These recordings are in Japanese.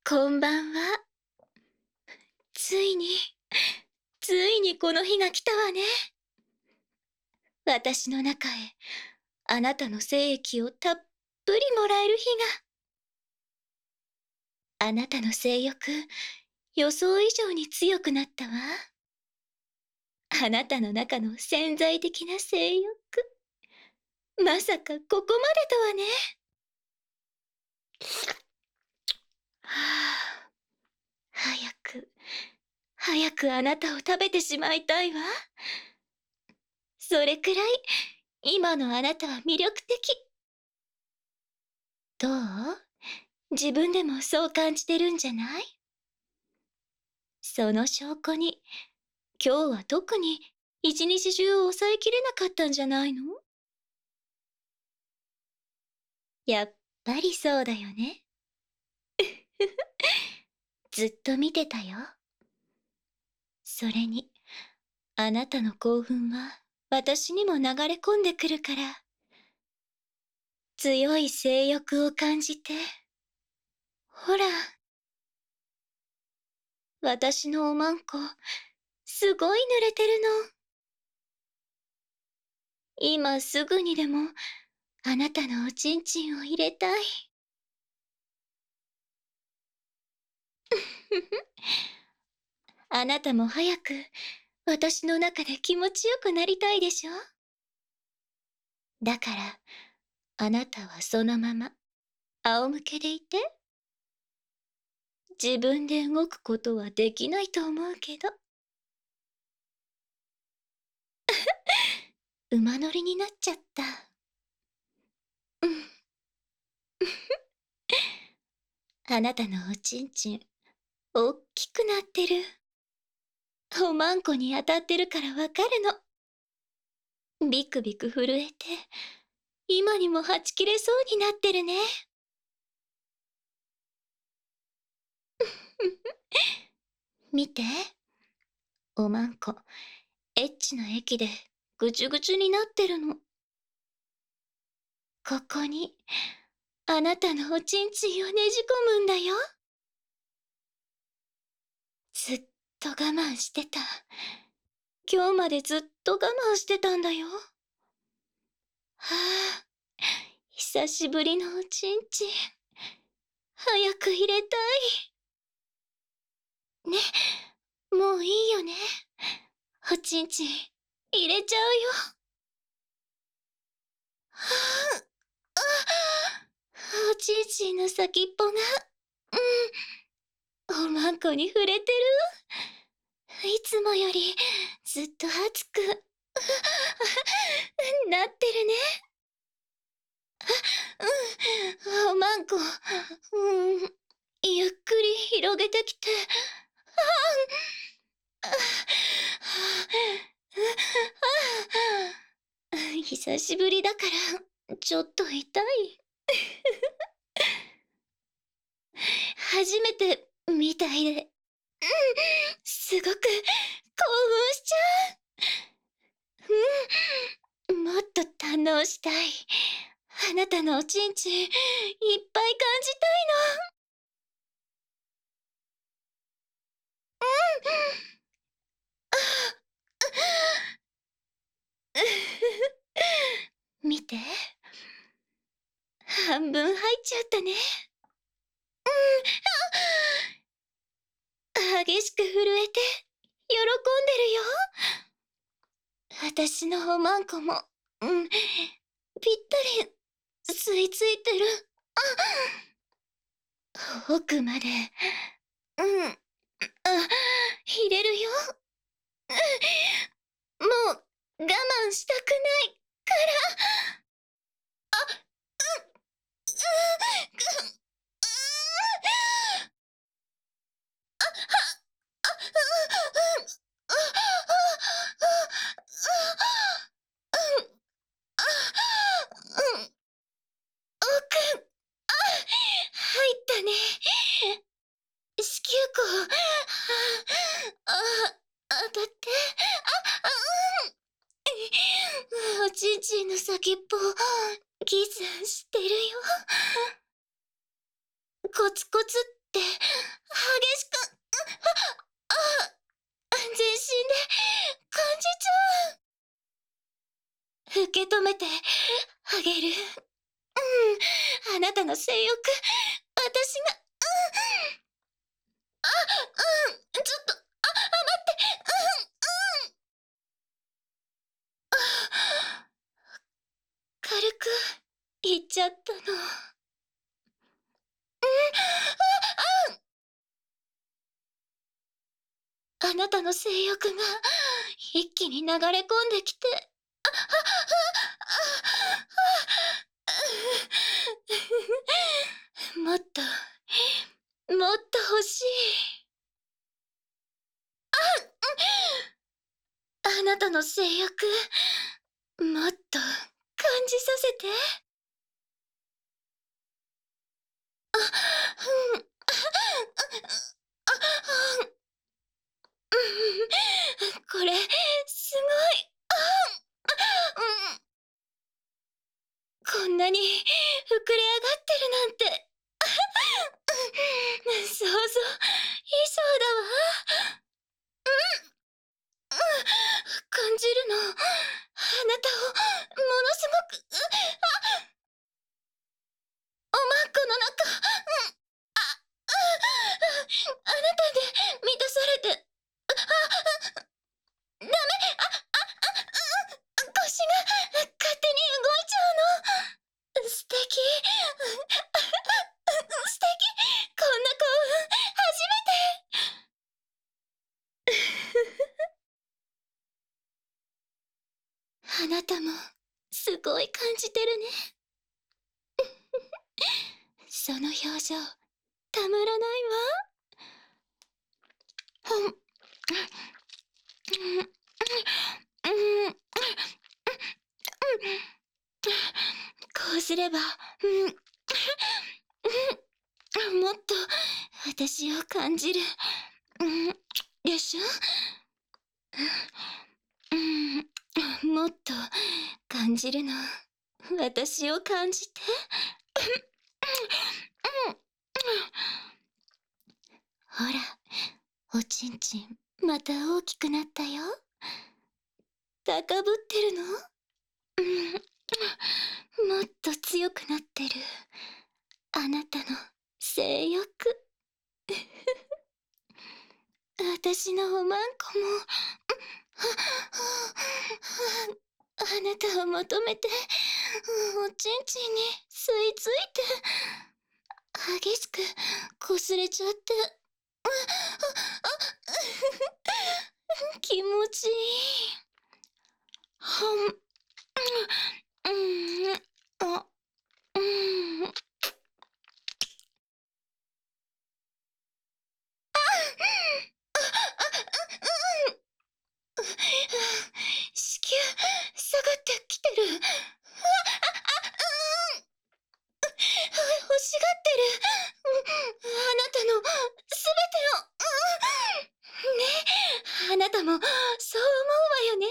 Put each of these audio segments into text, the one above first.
こんばんは。ついに、ついにこの日が来たわね。私の中へ、あなたの精液をたっぷりもらえる日が。あなたの性欲、予想以上に強くなったわ。あなたの中の潜在的な性欲。まさかここまでとはね。はあ、早くあなたを食べてしまいたいわ。それくらい、今のあなたは魅力的。どう？自分でもそう感じてるんじゃない？その証拠に、今日は特に一日中抑えきれなかったんじゃないの？やっぱりそうだよね。ずっと見てたよ。それに、あなたの興奮は私にも流れ込んでくるから、強い性欲を感じて。ほら、私のおまんこ、すごい濡れてるの。今すぐにでも、あなたのおちんちんを入れたい。あなたも早く私の中で気持ちよくなりたいでしょ？だからあなたはそのまま仰向けでいて。自分で動くことはできないと思うけど。馬乗りになっちゃった。うん。あなたのおちんちんおっきくなってる。おまんこに当たってるからわかるの。ビクビク震えて今にもはち切れそうになってるね。見て、おまんこエッチな液でぐちゅぐちゅになってるの。ここにあなたのおちんちんをねじ込むんだよ。ずっと我慢してた。今日までずっと我慢してたんだよ。はあ、久しぶりのおちんちん。早く入れたい。ね、もういいよね。おちんちん入れちゃうよ。はあ、おちんちんの先っぽが、おまんこに触れてる。いつもよりずっと熱くなってるね。おまんこ、ゆっくり広げてきて。久しぶりだからちょっと痛い。初めてみたいで、すごく興奮しちゃう。もっと堪能したい。あなたのおちんちんいっぱい感じたいの。見て、半分入っちゃったね。激しく震えて喜んでるよ。私のおまんこも、ぴったり吸い付いてる。奥まで、入れるよ。もう我慢したくないから。奥、入ったね。子宮口、当たって、おちんちんの先っぽ、キスしてるよ。コツコツっ激しく、全身で感じちゃう。受け止めてあげる。あなたの性欲、私が、ちょっと、待って、軽く言っちゃったの。あなたの性欲が一気に流れ込んできて、もっと、もっと欲しい。あなたの性欲、もっと感じさせて。うんこれ、すごい。こんなに膨れ上がってるなんて。想像以上だわ。感じるの。あなたを、ものすごく、おまんこの中、あなたで満たされて、ダメ、腰が勝手に動いちゃうの。素敵。素敵。こんな興奮、初めて。あなたも、すごい感じてるね。その表情、たまらないわ。うん、うん、こうすれば、もっと私を感じる。でしょ。もっと感じるの。私を感じて。ほら、おちんちん、また大きくなったよ。高ぶってるの？もっと強くなってる。あなたの性欲。私のおまんこも、あなたを求めて、おちんちんに吸い付いて、激しく擦れちゃって、気持ちいい。うん、あ、うん。子宮、下がってきてる。欲しがってる。あなたのすべてを。ね、あなたもそう思うわよね。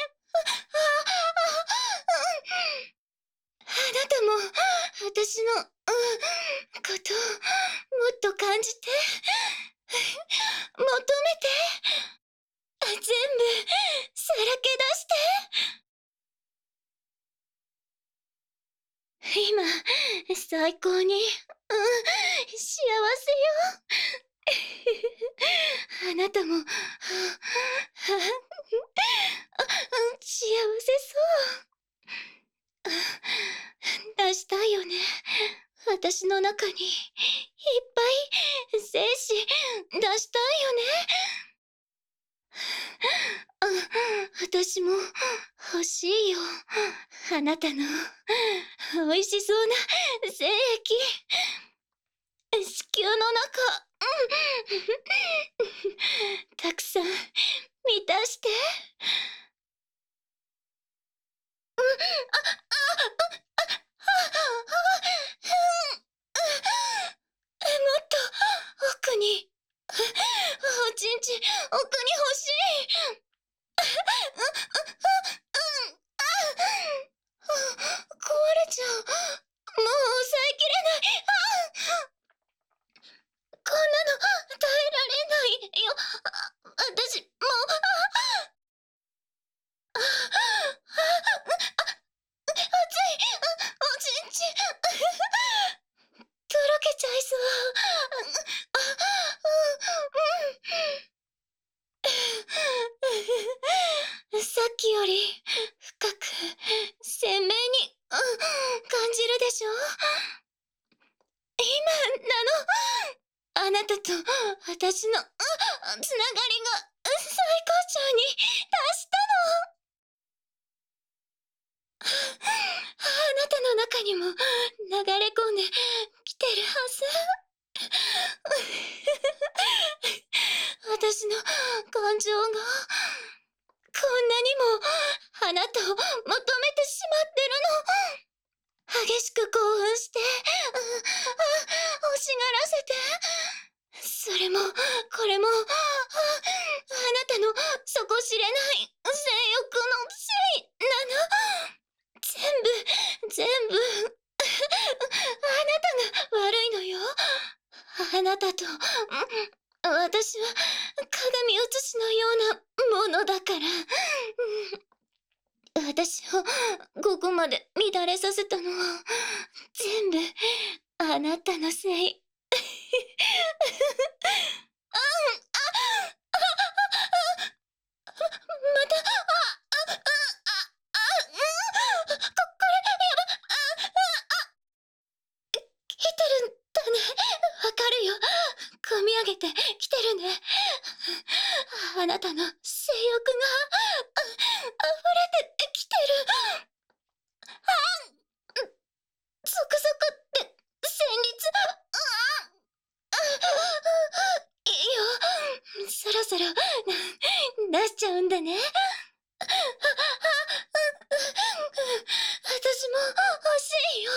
あなたも私の、ことをもっと感じて、求めて、全部さらけ出して。今、最高に、幸せよ。あなたも、幸せそう。出したいよね。私の中に、いっぱい、精子、出したいよね。私も、欲しいよ。あなたの、美味しそうな、精液。子宮の中、たくさん、満たして。もっと、奥に。おちんちん、奥に欲しい。壊れちゃう。もう抑えきれない。こ今あなたと私のつながりが最高潮に達したの。あなたの中にも流れ込んできてるはず。私の感情がこんなにもあなたを求めてしまってるの。激しく興奮して、欲しがらせて。それも、これも、あなたの底知れない性欲のせいなの。全部、あなたが悪いのよ。あなたと、私は鏡写しのようなものだから。私をここまで乱れさせたのは全部あなたのせい。また、来てるんだね。わかるよ。込み上げて来てるね。あなたの性欲が溢れてきてる。ゾクゾクって旋律。いいよ。そろそろ出しちゃうんだね。私も欲しいよ。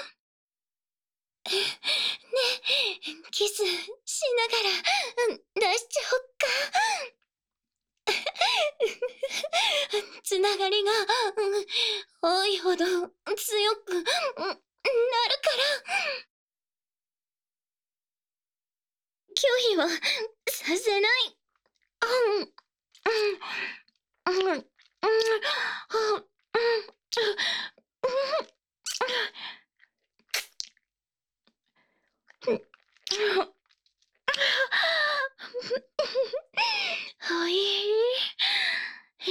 ね、キスしながら出しちゃおっか。つながりが、多いほど強く、なるから拒否はさせない。うん、うん、うん、うん、はい、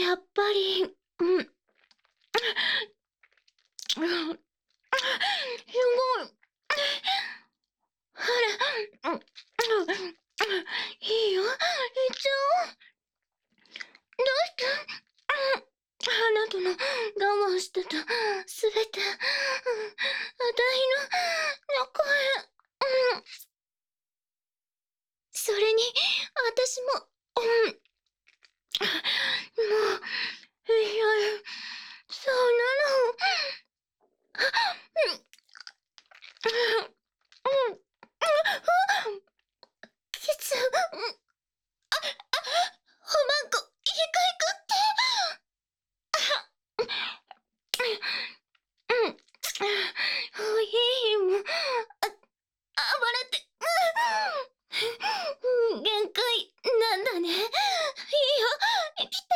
やっぱり、すごい。ほら、いいよ、行っちゃおう。どうしてあなたの我慢してたすべて、あたいの中へ、それに、私も、もう、いや、そうなの。キス、おまんこ、いいかいくって。おい、もう、暴れて、限界なんだね。いいよ、来て。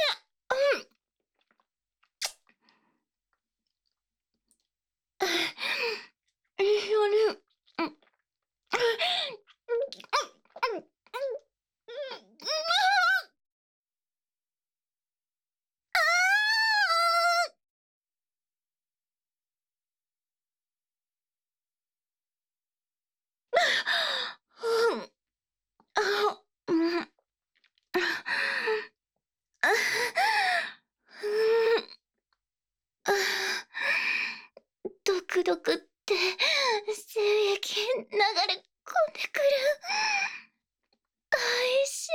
いいよね。ドクドクって精液流れ込んでくる。おいしい。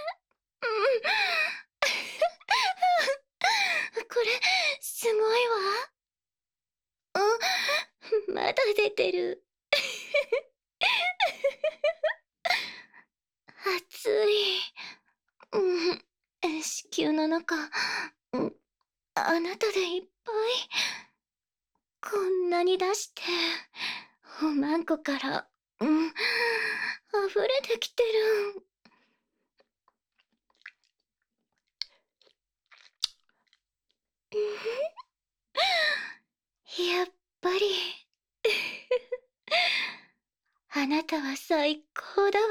これすごいわ。まだ出てる。熱い。子宮の中、あなたでいっぱい。こんなに出して、おまんこから、溢れてきてる。やっぱりあなたは最高だわ。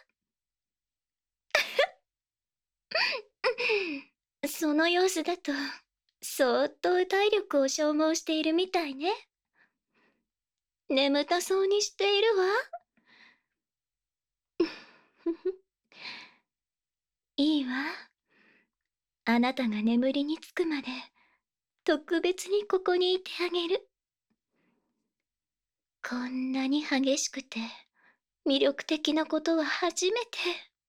その様子だと相当体力を消耗しているみたいね。 眠たそうにしているわ。いいわ。あなたが眠りにつくまで特別にここにいてあげる。こんなに激しくて魅力的なことは初めて。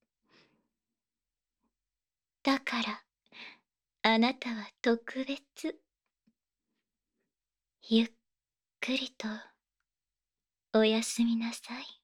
だからあなたは特別。ゆっくりとおやすみなさい。